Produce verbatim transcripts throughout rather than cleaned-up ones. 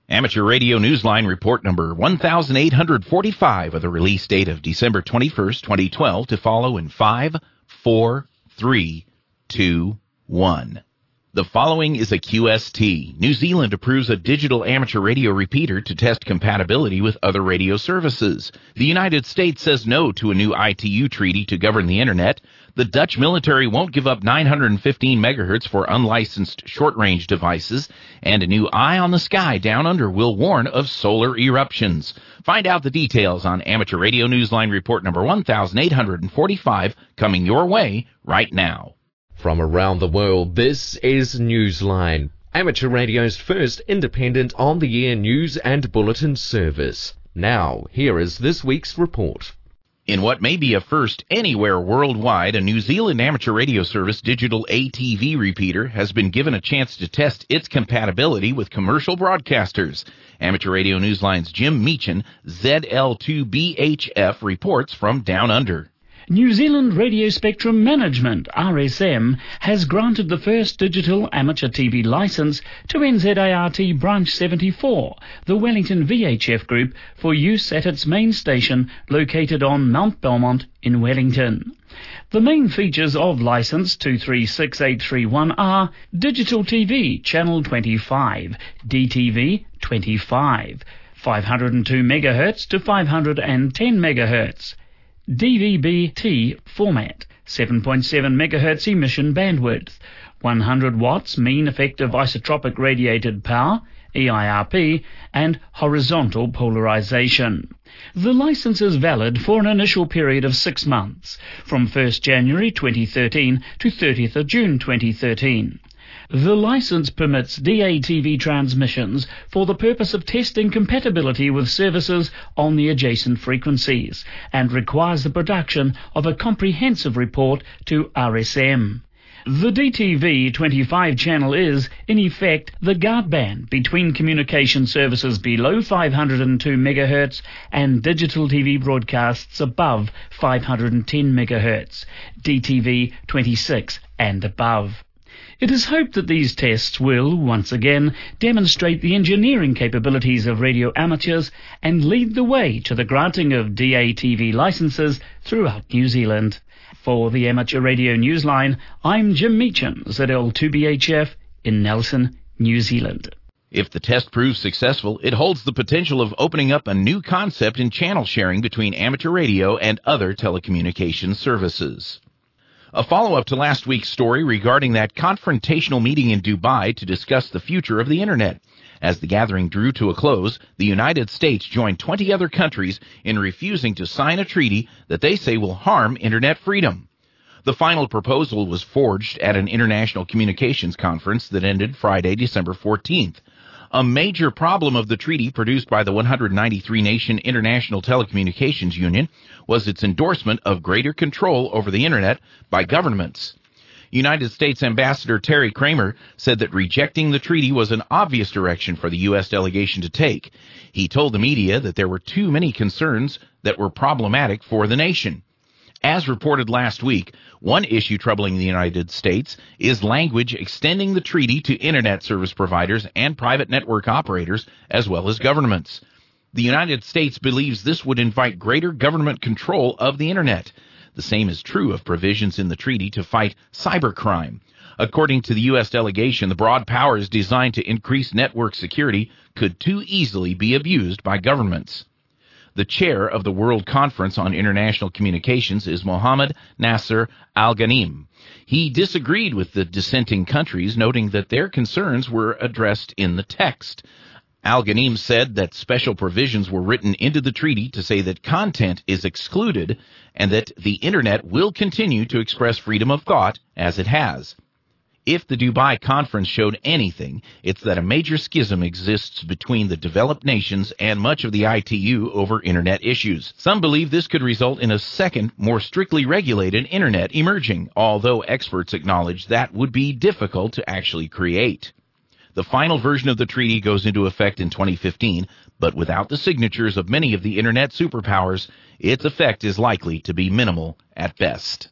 Amateur Radio Newsline report number one thousand eight hundred forty-five with a release date of December twenty-first, twenty twelve to follow in five, four, three, two, one. The following is a Q S T. New Zealand approves a digital amateur radio repeater to test compatibility with other radio services. The United States says no to a new I T U treaty to govern the Internet. The Dutch military won't give up nine hundred fifteen megahertz for unlicensed short-range devices. And a new eye on the sky down under will warn of solar eruptions. Find out the details on Amateur Radio Newsline report number one thousand eight hundred forty-five coming your way right now. From around the world, this is Newsline, Amateur Radio's first independent on-the-air news and bulletin service. Now, here is this week's report. In what may be a first anywhere worldwide, a New Zealand amateur radio service digital A T V repeater has been given a chance to test its compatibility with commercial broadcasters. Amateur Radio Newsline's Jim Meechan, Z L two B H F, reports from Down Under. New Zealand Radio Spectrum Management, R S M, has granted the first digital amateur T V licence to N Z A R T Branch seventy-four, the Wellington V H F group, for use at its main station located on Mount Belmont in Wellington. The main features of licence two three six eight three one are Digital T V Channel twenty-five, D T V twenty-five, five hundred two megahertz to five hundred ten megahertz, D V B T format, seven point seven megahertz emission bandwidth, one hundred watts mean effective isotropic radiated power, E I R P, and horizontal polarization. The license is valid for an initial period of six months, from first January twenty thirteen to thirtieth of June twenty thirteen. The license permits D A T V transmissions for the purpose of testing compatibility with services on the adjacent frequencies and requires the production of a comprehensive report to R S M. The D T V twenty-five channel is, in effect, the guard band between communication services below five hundred two megahertz and digital T V broadcasts above five hundred ten megahertz, D T V twenty-six and above. It is hoped that these tests will, once again, demonstrate the engineering capabilities of radio amateurs and lead the way to the granting of D A T V licenses throughout New Zealand. For the Amateur Radio Newsline, I'm Jim Meechan, Z L two B H F in Nelson, New Zealand. If the test proves successful, it holds the potential of opening up a new concept in channel sharing between amateur radio and other telecommunications services. A follow-up to last week's story regarding that confrontational meeting in Dubai to discuss the future of the Internet. As the gathering drew to a close, the United States joined twenty other countries in refusing to sign a treaty that they say will harm Internet freedom. The final proposal was forged at an international communications conference that ended Friday, December fourteenth. A major problem of the treaty produced by the one hundred ninety-three nation International Telecommunications Union was its endorsement of greater control over the Internet by governments. United States Ambassador Terry Kramer said that rejecting the treaty was an obvious direction for the U S delegation to take. He told the media that there were too many concerns that were problematic for the nation. As reported last week, one issue troubling the United States is language extending the treaty to Internet service providers and private network operators, as well as governments. The United States believes this would invite greater government control of the Internet. The same is true of provisions in the treaty to fight cybercrime. According to the U S delegation, the broad powers designed to increase network security could too easily be abused by governments. The chair of the World Conference on International Communications is Mohammed Nasser Al-Ghanim. He disagreed with the dissenting countries, noting that their concerns were addressed in the text. Al-Ghanim said that special provisions were written into the treaty to say that content is excluded and that the Internet will continue to express freedom of thought as it has. If the Dubai conference showed anything, it's that a major schism exists between the developed nations and much of the I T U over Internet issues. Some believe this could result in a second, more strictly regulated Internet emerging, although experts acknowledge that would be difficult to actually create. The final version of the treaty goes into effect in twenty fifteen, but without the signatures of many of the Internet superpowers, its effect is likely to be minimal at best.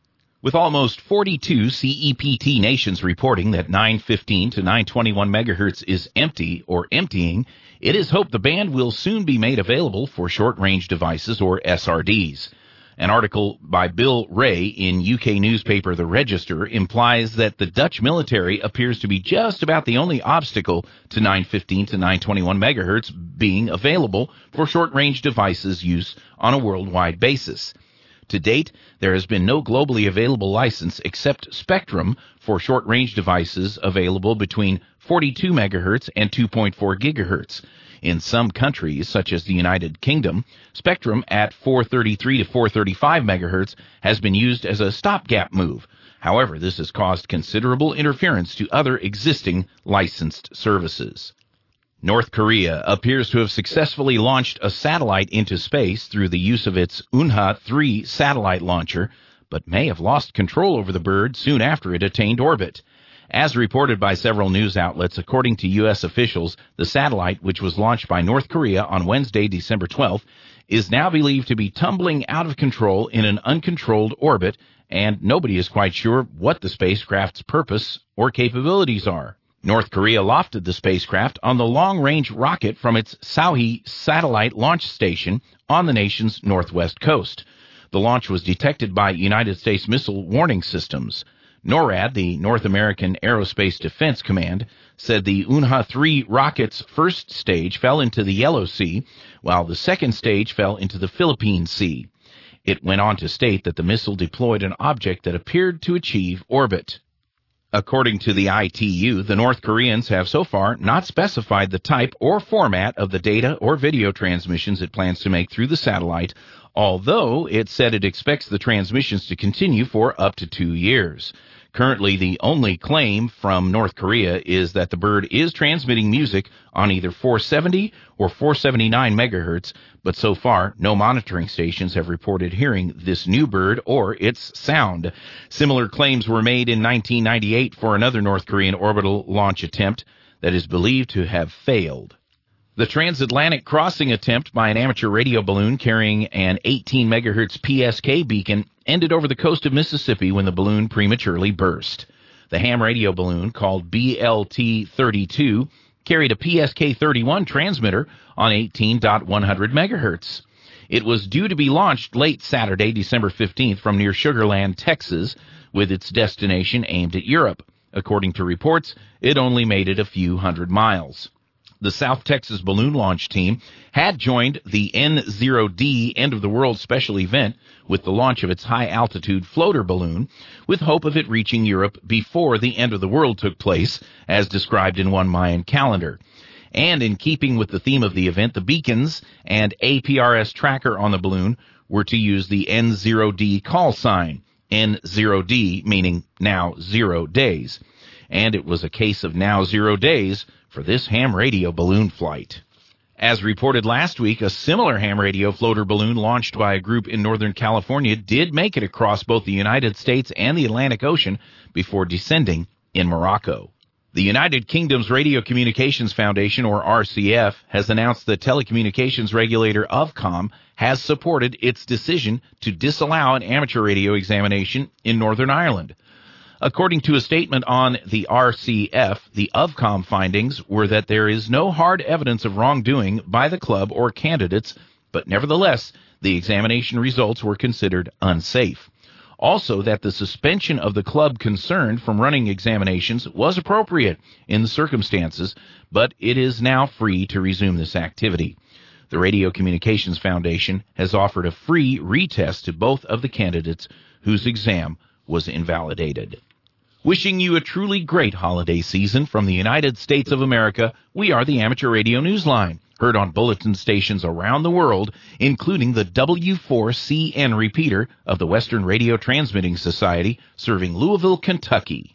With almost forty-two C E P T nations reporting that nine fifteen to nine twenty-one megahertz is empty or emptying, it is hoped the band will soon be made available for short-range devices or S R Ds. An article by Bill Ray in U K newspaper The Register implies that the Dutch military appears to be just about the only obstacle to nine fifteen to nine twenty-one megahertz being available for short-range devices use on a worldwide basis. To date, there has been no globally available license except Spectrum for short-range devices available between forty-two megahertz and two point four gigahertz. In some countries, such as the United Kingdom, Spectrum at four thirty-three to four thirty-five megahertz has been used as a stopgap move. However, this has caused considerable interference to other existing licensed services. North Korea appears to have successfully launched a satellite into space through the use of its Unha three satellite launcher, but may have lost control over the bird soon after it attained orbit. As reported by several news outlets, according to U S officials, the satellite, which was launched by North Korea on Wednesday, December twelfth, is now believed to be tumbling out of control in an uncontrolled orbit, and nobody is quite sure what the spacecraft's purpose or capabilities are. North Korea lofted the spacecraft on the long-range rocket from its Saohe satellite launch station on the nation's northwest coast. The launch was detected by United States Missile Warning Systems. NORAD, the North American Aerospace Defense Command, said the Unha three rocket's first stage fell into the Yellow Sea, while the second stage fell into the Philippine Sea. It went on to state that the missile deployed an object that appeared to achieve orbit. According to the I T U, the North Koreans have so far not specified the type or format of the data or video transmissions it plans to make through the satellite, although it said it expects the transmissions to continue for up to two years. Currently, the only claim from North Korea is that the bird is transmitting music on either four seventy or four seventy-nine megahertz, but so far, no monitoring stations have reported hearing this new bird or its sound. Similar claims were made in nineteen ninety-eight for another North Korean orbital launch attempt that is believed to have failed. The transatlantic crossing attempt by an amateur radio balloon carrying an eighteen megahertz P S K beacon ended over the coast of Mississippi when the balloon prematurely burst. The ham radio balloon, called B L T thirty-two, carried a P S K thirty-one transmitter on eighteen point one hundred megahertz. It was due to be launched late Saturday, December fifteenth, from near Sugar Land, Texas, with its destination aimed at Europe. According to reports, it only made it a few hundred miles. The South Texas Balloon Launch Team had joined the N zero D End of the World special event with the launch of its high-altitude floater balloon, with hope of it reaching Europe before the end of the world took place, as described in one Mayan calendar. And in keeping with the theme of the event, the beacons and A P R S tracker on the balloon were to use the N zero D call sign, N zero D meaning now zero days. And it was a case of now zero days for this ham radio balloon flight. As reported last week, a similar ham radio floater balloon launched by a group in Northern California did make it across both the United States and the Atlantic Ocean before descending in Morocco. The United Kingdom's Radio Communications Foundation, or R C F, has announced the telecommunications regulator Ofcom has supported its decision to disallow an amateur radio examination in Northern Ireland. According to a statement on the R C F, the Ofcom findings were that there is no hard evidence of wrongdoing by the club or candidates, but nevertheless, the examination results were considered unsafe. Also, that the suspension of the club concerned from running examinations was appropriate in the circumstances, but it is now free to resume this activity. The Radio Communications Foundation has offered a free retest to both of the candidates whose exam was invalidated. Wishing you a truly great holiday season from the United States of America, we are the Amateur Radio Newsline, heard on bulletin stations around the world, including the W four C N repeater of the Western Radio Transmitting Society, serving Louisville, Kentucky.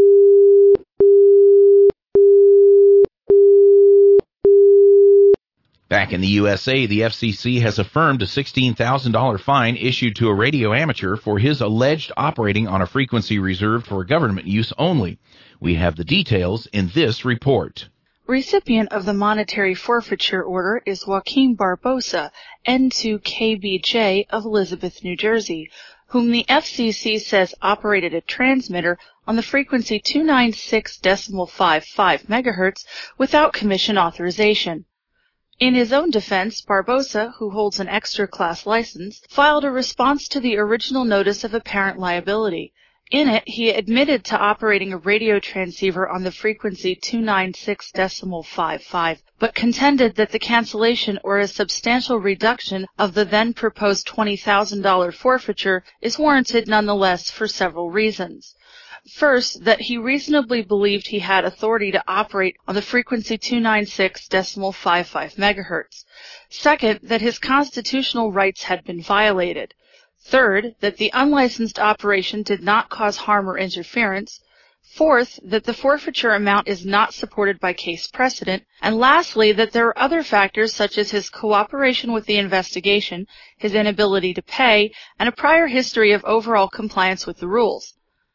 Back in the U S A, the F C C has affirmed a sixteen thousand dollars fine issued to a radio amateur for his alleged operating on a frequency reserved for government use only. We have the details in this report. Recipient of the monetary forfeiture order is Joaquin Barbosa, N two K B J of Elizabeth, New Jersey. whom the F C C says operated a transmitter on the frequency two ninety-six point five five megahertz without commission authorization. In his own defense, Barbosa, who holds an extra-class license, filed a response to the original notice of apparent liability. In it, he admitted to operating a radio transceiver on the frequency two ninety-six point five five, but contended that the cancellation or a substantial reduction of the then proposed twenty thousand dollars forfeiture is warranted nonetheless for several reasons. First, that he reasonably believed he had authority to operate on the frequency two ninety-six point five five megahertz. Second, that his constitutional rights had been violated. Third, that the unlicensed operation did not cause harm or interference. Fourth, that the forfeiture amount is not supported by case precedent. And lastly, that there are other factors such as his cooperation with the investigation, his inability to pay, and a prior history of overall compliance with the rules.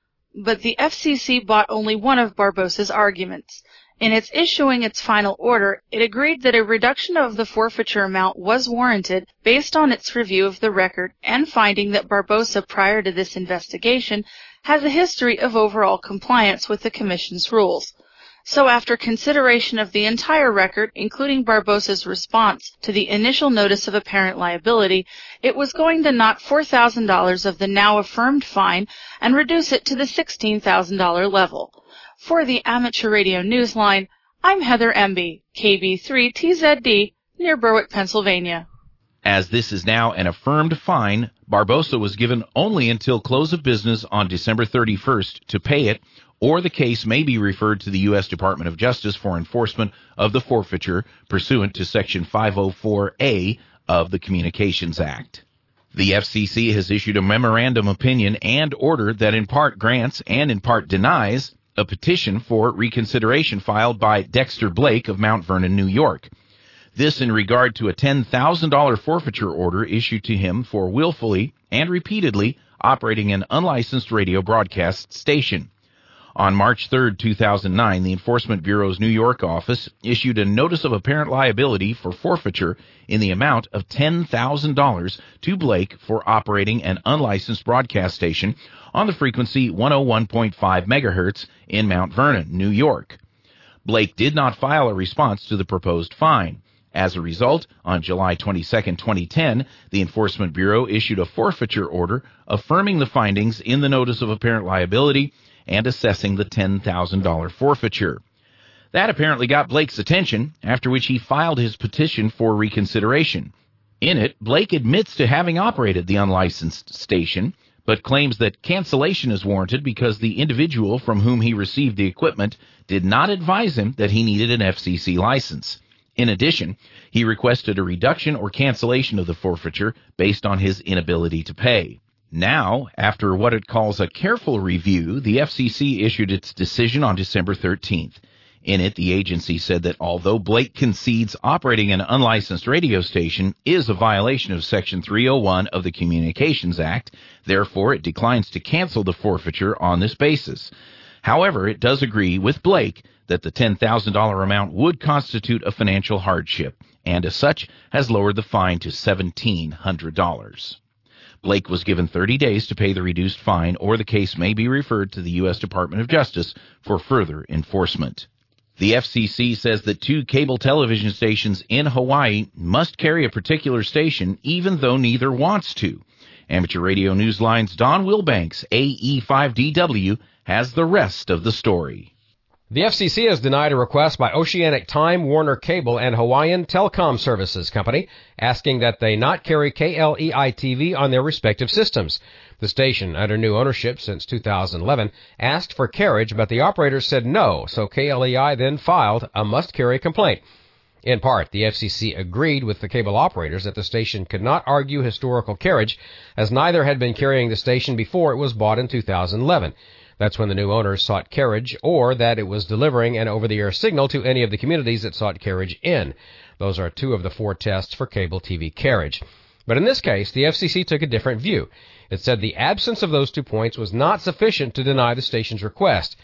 But the F C C bought only one of Barbosa's arguments. In its issuing its final order, it agreed that a reduction of the forfeiture amount was warranted based on its review of the record and finding that Barbosa, prior to this investigation, has a history of overall compliance with the Commission's rules. So after consideration of the entire record, including Barbosa's response to the initial notice of apparent liability, it was going to knock four thousand dollars of the now affirmed fine and reduce it to the sixteen thousand dollars level. For the Amateur Radio Newsline, I'm Heather Emby, K B three T Z D, near Berwick, Pennsylvania. As this is now an affirmed fine, Barbosa was given only until close of business on December thirty-first to pay it, or the case may be referred to the U S Department of Justice for enforcement of the forfeiture pursuant to Section five oh four A of the Communications Act. The F C C has issued a memorandum opinion and order that in part grants and in part denies a petition for reconsideration filed by Dexter Blake of Mount Vernon, New York. This in regard to a ten thousand dollars forfeiture order issued to him for willfully and repeatedly operating an unlicensed radio broadcast station. On March third, two thousand nine, the Enforcement Bureau's New York office issued a notice of apparent liability for forfeiture in the amount of ten thousand dollars to Blake for operating an unlicensed broadcast station on the frequency one oh one point five megahertz in Mount Vernon, New York. Blake did not file a response to the proposed fine. As a result, on July twenty-second, twenty ten, the Enforcement Bureau issued a forfeiture order affirming the findings in the notice of apparent liability and assessing the ten thousand dollars forfeiture. That apparently got Blake's attention, after which he filed his petition for reconsideration. In it, Blake admits to having operated the unlicensed station, but claims that cancellation is warranted because the individual from whom he received the equipment did not advise him that he needed an F C C license. In addition, he requested a reduction or cancellation of the forfeiture based on his inability to pay. Now, after what it calls a careful review, the F C C issued its decision on December thirteenth. In it, the agency said that although Blake concedes operating an unlicensed radio station is a violation of Section three oh one of the Communications Act, therefore it declines to cancel the forfeiture on this basis. However, it does agree with Blake that the ten thousand dollars amount would constitute a financial hardship, and as such has lowered the fine to seventeen hundred dollars. Blake was given thirty days to pay the reduced fine, or the case may be referred to the U S Department of Justice for further enforcement. The F C C says that two cable television stations in Hawaii must carry a particular station even though neither wants to. Amateur Radio Newsline's Don Wilbanks, A E five D W, has the rest of the story. The F C C has denied a request by Oceanic Time, Warner Cable, and Hawaiian Telecom Services Company asking that they not carry K L E I T V on their respective systems. The station, under new ownership since two thousand eleven, asked for carriage, but the operators said no, so K L E I then filed a must-carry complaint. In part, the F C C agreed with the cable operators that the station could not argue historical carriage, as neither had been carrying the station before it was bought in two thousand eleven. That's when the new owners sought carriage, or that it was delivering an over-the-air signal to any of the communities it sought carriage in. Those are two of the four tests for cable T V carriage. But in this case, the F C C took a different view. It said the absence of those two points was not sufficient to deny the station's request.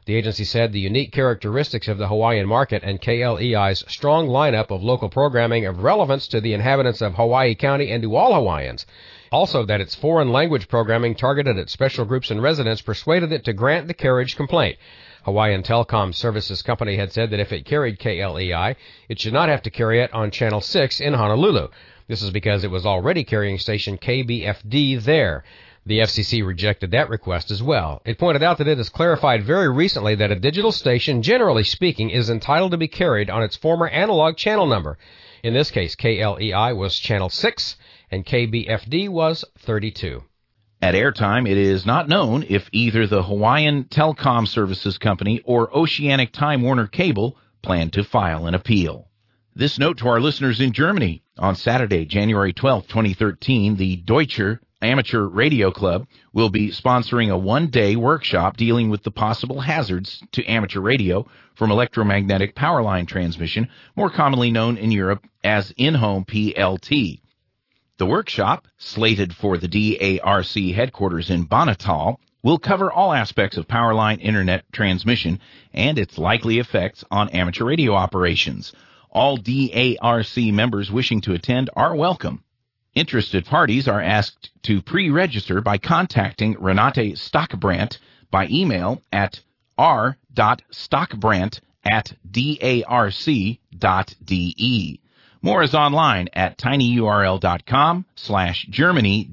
The agency said the unique characteristics of the Hawaiian market and K L E I's strong lineup of local programming of relevance to the inhabitants of Hawaii County and to all Hawaiians. Also, that its foreign language programming targeted at special groups and residents persuaded it to grant the carriage complaint. Hawaiian Telecom Services Company had said that if it carried K L E I, it should not have to carry it on Channel six in Honolulu. This is because it was already carrying station K B F D there. The F C C rejected that request as well. It pointed out that it has clarified very recently that a digital station, generally speaking, is entitled to be carried on its former analog channel number. In this case, K L E I was Channel six and K B F D was thirty-two. At airtime, it is not known if either the Hawaiian Telecom Services Company or Oceanic Time Warner Cable plan to file an appeal. This note to our listeners in Germany. On Saturday, January twelfth, twenty thirteen, the Deutscher Amateur Radio Club will be sponsoring a one-day workshop dealing with the possible hazards to amateur radio from electromagnetic power line transmission, more commonly known in Europe as in-home P L T. The workshop, slated for the D A R C headquarters in Banatal, will cover all aspects of power line internet transmission and its likely effects on amateur radio operations. All D A R C members wishing to attend are welcome. Interested parties are asked to pre-register by contacting Renate Stockbrandt by email at r dot stockbrandt at darc.de. More is online at tinyurl.com slash Germany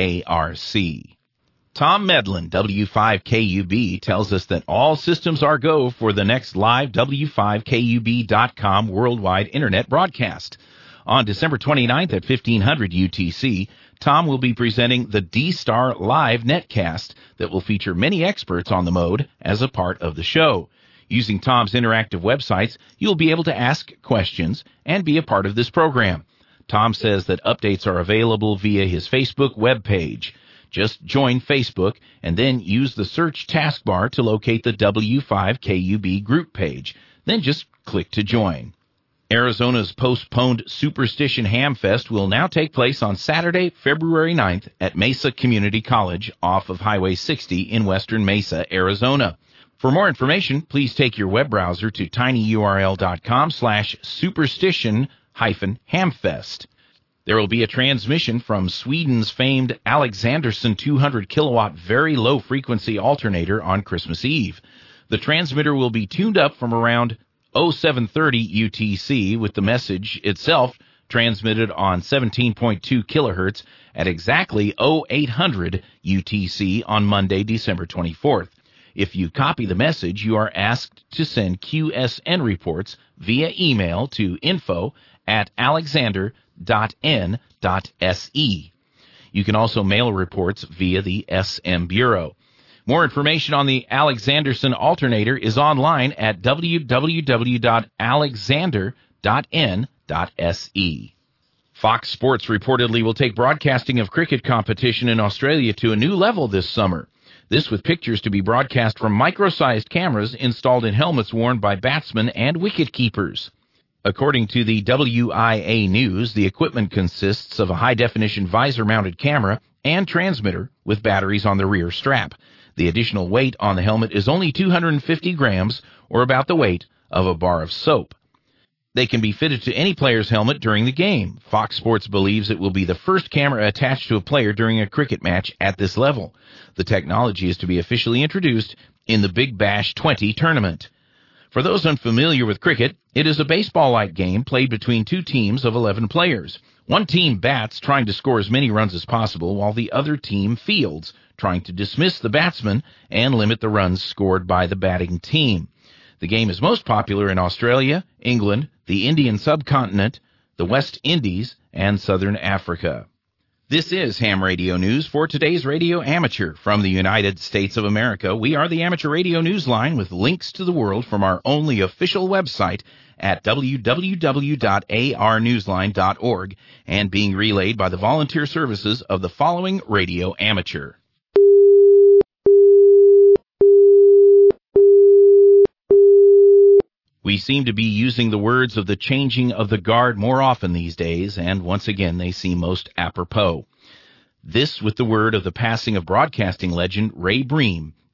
DARC. Tom Medlin, W five K U B, tells us that all systems are go for the next live W five K U B dot com worldwide internet broadcast. On December twenty-ninth at fifteen hundred U T C, Tom will be presenting the D-Star Live Netcast that will feature many experts on the mode as a part of the show. Using Tom's interactive websites, you'll be able to ask questions and be a part of this program. Tom says that updates are available via his Facebook webpage. Just join Facebook and then use the search taskbar to locate the W five K U B group page. Then just click to join. Arizona's postponed Superstition Hamfest will now take place on Saturday, February ninth at Mesa Community College off of Highway sixty in western Mesa, Arizona. For more information, please take your web browser to tinyurl.com slash superstition hyphen hamfest. There will be a transmission from Sweden's famed Alexanderson two hundred kilowatt very low frequency alternator on Christmas Eve. The transmitter will be tuned up from around oh seven thirty U T C with the message itself transmitted on seventeen point two kilohertz at exactly oh eight hundred U T C on Monday, December twenty-fourth. If you copy the message, you are asked to send Q S N reports via email to info at alexander dot n dot s e. You can also mail reports via the S M Bureau. More information on the Alexanderson alternator is online at w w w dot alexander dot n dot s e. Fox Sports reportedly will take broadcasting of cricket competition in Australia to a new level this summer. This with pictures to be broadcast from micro-sized cameras installed in helmets worn by batsmen and wicket-keepers. According to the W I A News, the equipment consists of a high-definition visor-mounted camera and transmitter with batteries on the rear strap. The additional weight on the helmet is only two hundred fifty grams, or about the weight of a bar of soap. They can be fitted to any player's helmet during the game. Fox Sports believes it will be the first camera attached to a player during a cricket match at this level. The technology is to be officially introduced in the Big Bash twenty tournament. For those unfamiliar with cricket, it is a baseball-like game played between two teams of eleven players. One team bats, trying to score as many runs as possible, while the other team fields, trying to dismiss the batsman and limit the runs scored by the batting team. The game is most popular in Australia, England, the Indian subcontinent, the West Indies, and Southern Africa. This is Ham Radio News for today's Radio Amateur from the United States of America. We are the Amateur Radio Newsline with links to the world from our only official website at w w w dot a r newsline dot org and being relayed by the volunteer services of the following Radio Amateur. We seem to be using the words of the changing of the guard more often these days, and once again they seem most apropos. This with the word of the passing of broadcasting legend Ray Bream,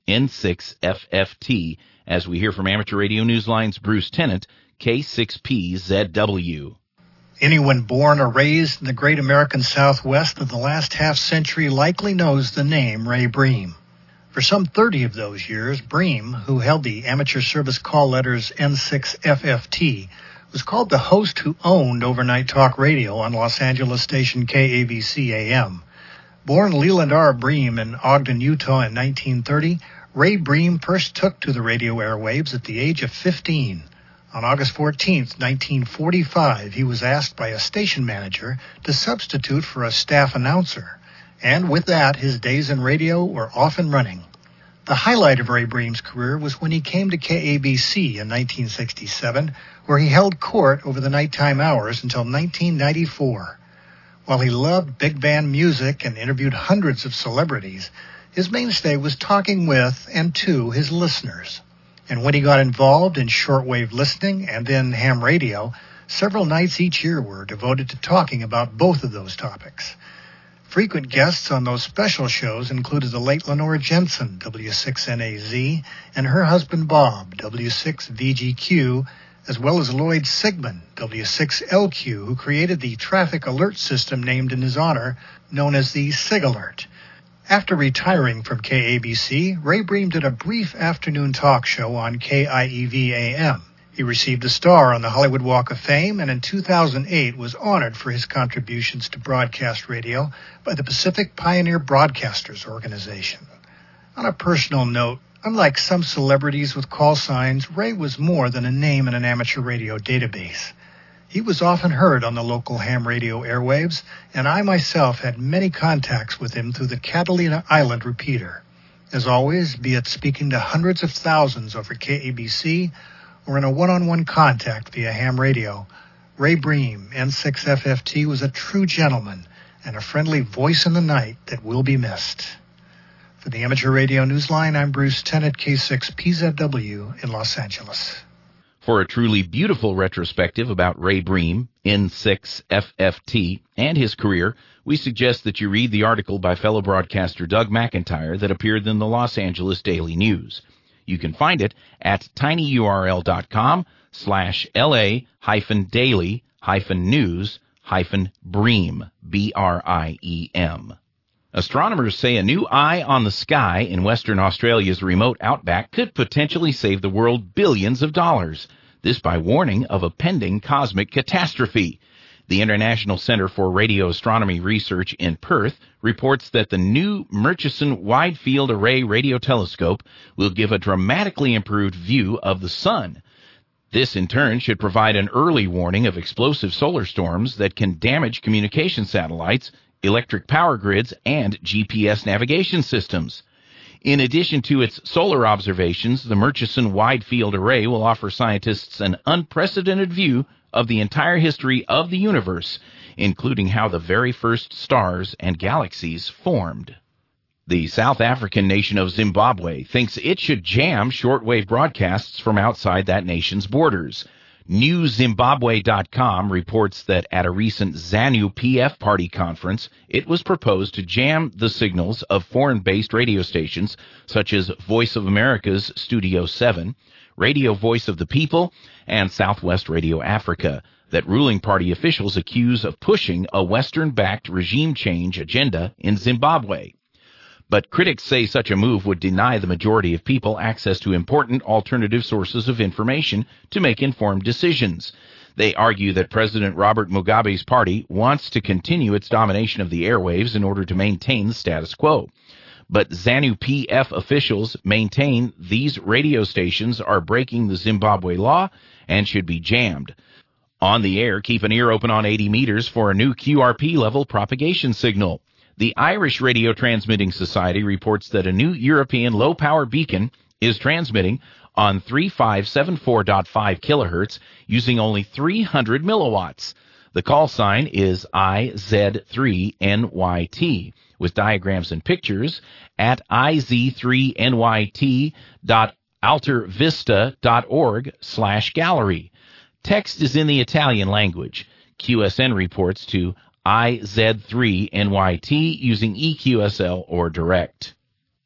N six F F T, as we hear from Amateur Radio Newsline's Bruce Tennant, K six P Z W. Anyone born or raised in the great American Southwest of the last half-century likely knows the name Ray Bream. For some thirty of those years, Bream, who held the amateur service call letters N six F F T, was called the host who owned overnight talk radio on Los Angeles station K A B C A M. Born Leland R. Bream in Ogden, Utah in nineteen thirty, Ray Bream first took to the radio airwaves at the age of fifteen. On August fourteenth, nineteen forty-five, he was asked by a station manager to substitute for a staff announcer, and with that, his days in radio were off and running. The highlight of Ray Bream's career was when he came to K A B C in nineteen sixty-seven, where he held court over the nighttime hours until nineteen ninety-four. While he loved big band music and interviewed hundreds of celebrities, his mainstay was talking with and to his listeners. And when he got involved in shortwave listening and then ham radio, several nights each year were devoted to talking about both of those topics. Frequent guests on those special shows included the late Lenore Jensen, W six N A Z, and her husband Bob, W six V G Q, as well as Lloyd Sigmund, W six L Q, who created the traffic alert system named in his honor, known as the SIG-Alert. After retiring from K A B C, Ray Bream did a brief afternoon talk show on K I E V A M. He received a star on the Hollywood Walk of Fame and in two thousand eight was honored for his contributions to broadcast radio by the Pacific Pioneer Broadcasters Organization. On a personal note, unlike some celebrities with call signs, Ray was more than a name in an amateur radio database. He was often heard on the local ham radio airwaves, and I myself had many contacts with him through the Catalina Island repeater. As always, be it speaking to hundreds of thousands over K A B C or in a one-on-one contact via ham radio, Ray Bream, N six F F T, was a true gentleman and a friendly voice in the night that will be missed. For the Amateur Radio Newsline, I'm Bruce Tennant, K six P Z W in Los Angeles. For a truly beautiful retrospective about Ray Bream, N six F F T, and his career, we suggest that you read the article by fellow broadcaster Doug McIntyre that appeared in the Los Angeles Daily News. You can find it at tinyurl.com slash LA hyphen daily hyphen news hyphen Bream, B R I E M. Astronomers say a new eye on the sky in Western Australia's remote outback could potentially save the world billions of dollars. This by warning of a pending cosmic catastrophe. The International Center for Radio Astronomy Research in Perth reports that the new Murchison Wide Field Array radio telescope will give a dramatically improved view of the sun. This, in turn, should provide an early warning of explosive solar storms that can damage communication satellites, electric power grids, and G P S navigation systems. In addition to its solar observations, the Murchison Wide Field Array will offer scientists an unprecedented view of the entire history of the universe, including how the very first stars and galaxies formed. The South African nation of Zimbabwe thinks it should jam shortwave broadcasts from outside that nation's borders. New Zimbabwe dot com reports that at a recent ZANU P F party conference, it was proposed to jam the signals of foreign-based radio stations such as Voice of America's Studio seven, Radio Voice of the People, and Southwest Radio Africa, that ruling party officials accuse of pushing a Western-backed regime change agenda in Zimbabwe. But critics say such a move would deny the majority of people access to important alternative sources of information to make informed decisions. They argue that President Robert Mugabe's party wants to continue its domination of the airwaves in order to maintain the status quo. But ZANU P F officials maintain these radio stations are breaking the Zimbabwe law and should be jammed. On the air, keep an ear open on eighty meters for a new Q R P-level propagation signal. The Irish Radio Transmitting Society reports that a new European low-power beacon is transmitting on three five seven four point five kilohertz using only three hundred milliwatts. The call sign is I Z three N Y T, with diagrams and pictures at I Z three N Y T dot altervista dot org slash gallery. Text is in the Italian language. Q S N reports to I Z three N Y T using E Q S L or direct.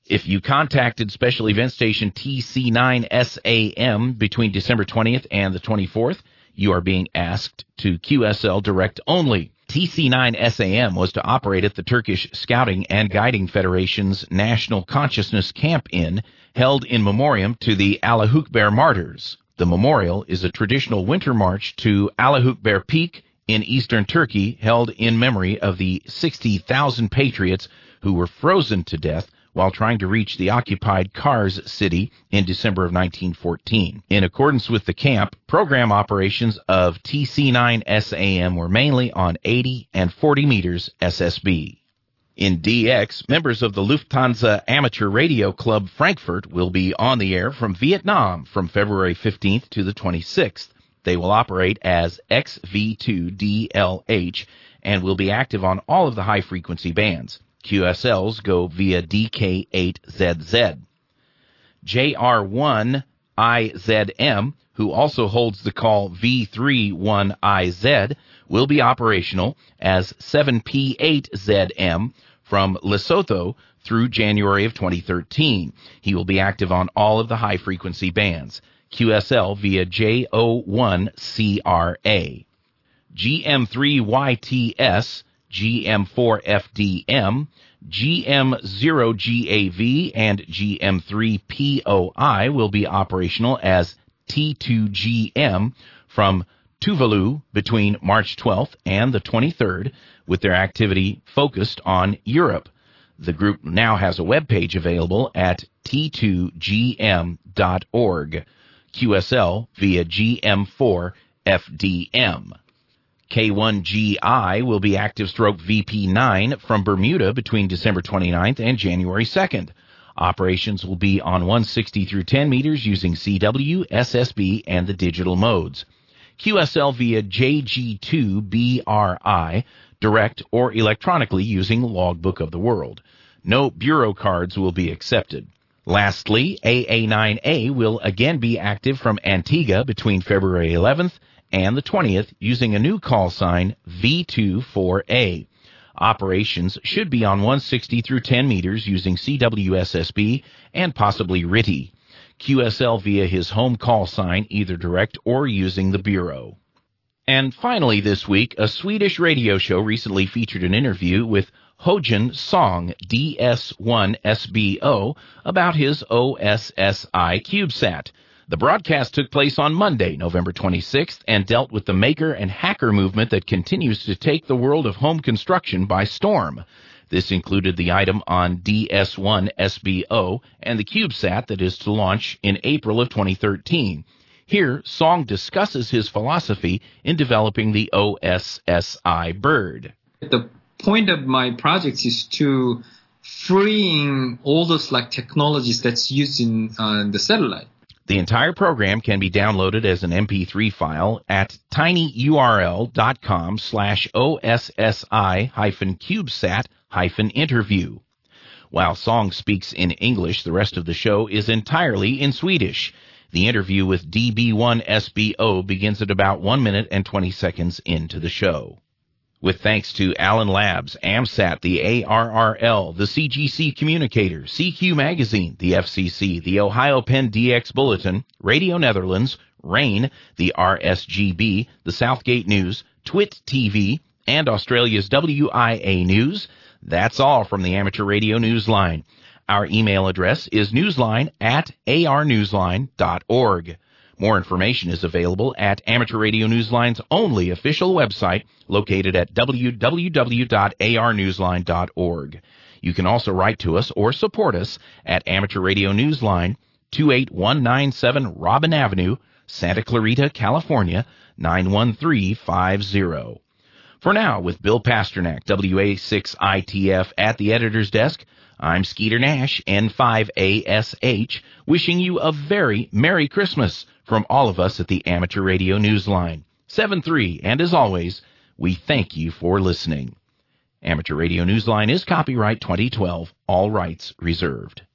If you contacted Special Event Station T C nine S A M between December twentieth and the twenty-fourth, you are being asked to Q S L direct only. T C nine S A M was to operate at the Turkish Scouting and Guiding Federation's National Consciousness Camp Inn, held in memoriam to the Alahukber martyrs. The memorial is a traditional winter march to Alahukber Peak in eastern Turkey, held in memory of the sixty thousand patriots who were frozen to death while trying to reach the occupied Kars city in December of nineteen fourteen. In accordance with the camp, program operations of T C nine S A M were mainly on eighty and forty meters S S B. In D X, members of the Lufthansa Amateur Radio Club Frankfurt will be on the air from Vietnam from February fifteenth to the twenty-sixth. They will operate as X V two D L H and will be active on all of the high-frequency bands. Q S Ls go via D K eight Z Z. J R one I Z M, who also holds the call V three one I Z, will be operational as seven P eight Z M from Lesotho through January of twenty thirteen. He will be active on all of the high-frequency bands. Q S L via J O one C R A. G M three Y T S, G M four F D M, G M zero G A V, and G M three P O I will be operational as T two G M from Tuvalu between March twelfth and the twenty-third, with their activity focused on Europe. The group now has a web page available at T two G M dot org. Q S L via G M four F D M. K one G I will be active stroke V P nine from Bermuda between December twenty-ninth and January second. Operations will be on one sixty through ten meters using C W, S S B, and the digital modes. Q S L via J G two B R I, direct or electronically using Logbook of the World. No bureau cards will be accepted. Lastly, A A nine A will again be active from Antigua between February eleventh and the twentieth using a new call sign V two four A. Operations should be on one sixty through ten meters using C W S S B and possibly R T T I. Q S L via his home call sign, either direct or using the bureau. And finally this week, a Swedish radio show recently featured an interview with Hojin Song D S one S B O about his O S S I CubeSat. The broadcast took place on Monday, November twenty-sixth, and dealt with the maker and hacker movement that continues to take the world of home construction by storm. This included the item on D S one S B O and the CubeSat that is to launch in April of twenty thirteen. Here, Song discusses his philosophy in developing the O S S I bird. The point of my project is to freeing all those like technologies that's used in uh, the satellite. The entire program can be downloaded as an M P three file at tinyurl.com slash OSSI hyphen CubeSat hyphen interview. While Song speaks in English, the rest of the show is entirely in Swedish. The interview with D B one S B O begins at about one minute and twenty seconds into the show. With thanks to Allen Labs, AMSAT, the A R R L, the C G C Communicator, C Q Magazine, the F C C, the Ohio Penn D X Bulletin, Radio Netherlands, RAIN, the R S G B, the Southgate News, Twit T V, and Australia's W I A News. That's all from the Amateur Radio Newsline. Our email address is newsline at a r newsline dot org. More information is available at Amateur Radio Newsline's only official website, located at w w w dot a r newsline dot org. You can also write to us or support us at Amateur Radio Newsline, two eight one nine seven Robin Avenue, Santa Clarita, California, nine one three five zero. For now, with Bill Pasternak, W A six I T F, at the editor's desk, I'm Skeeter Nash, N five A S H, wishing you a very Merry Christmas from all of us at the Amateur Radio Newsline. seven three, and as always, we thank you for listening. Amateur Radio Newsline is copyright twenty twelve, all rights reserved.